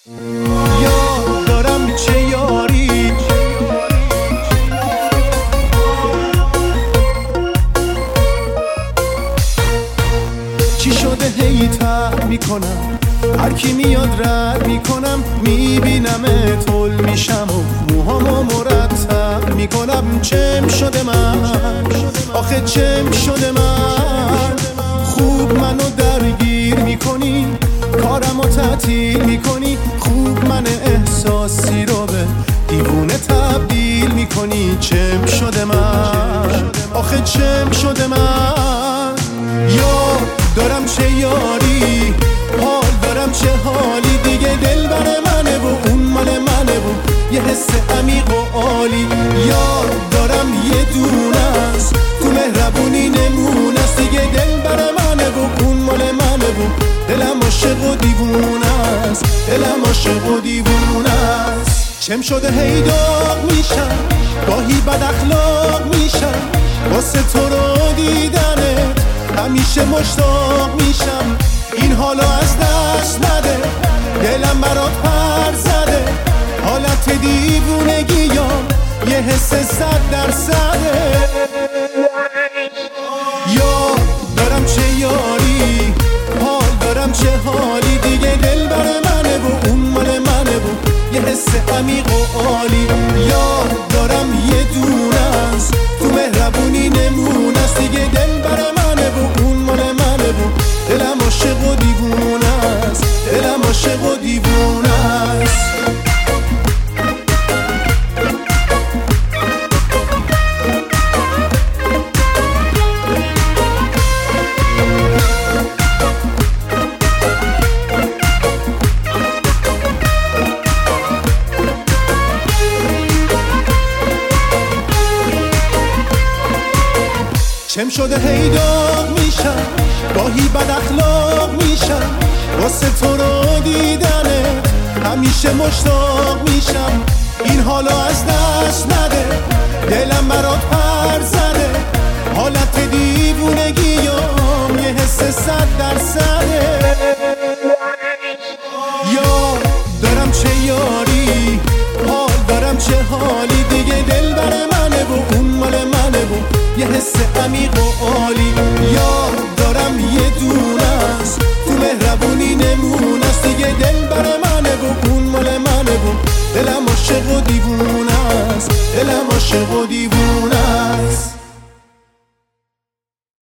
یاد دارم چه یاری، چی شده هی تر میکنم، هر کی میاد رد میکنم، میبینم طول میشم و موهامو مرتب میکنم. چم شده من، آخه چم شده من، خوب منو درگیر میکنی، کارمو تعطیل میکنی، خوب من احساسی رو به دیوونه تبدیل میکنی. چم شده من، آخه چم شده من، یاد دارم چه یاری، حال دارم چه حالی، دیگه دل بر منه و اون مال منه و یه حس عمیق و عالی. یاد دارم یه دونه است تو مهربونی نمونه است، دیگه دل بر منه و اون مال منه و دلم عاشق و دیوونه است، دلم عاشق و دیوونه است. چم شده هی داغ میشم، گاهی بد اخلاق میشم، واسه تو رو دیدنت همیشه مشتاق میشم. این حالا از دست نده، دلم برات پر زده، حالت دیوونگی یا یه حس 100%. یاد دارم چه یاری، حال دارم چه حالی، دیگه دل بر منه و اون مال منه و یه حس عمیق و عالی. یاد دارم یه دونه است تو مهربونی نمونه است، دیگه دل بر منه و اون مال منه و دلم عاشق و دیوونه است، دلم عاشق و دیوونه است. چم شده هی داغ میشم، گاهی بد اخلاق میشم، واسه تو رو دیدنت همیشه مشتاق میشم. این حالا از دست نده، دلم برات پر زده، حالت دیوونگیام یه حس 100%. یاد دارم چه یاری، حال دارم چه حالی، دیگه دل بر منه و اون مال منه و یه حس عمیق و عالی.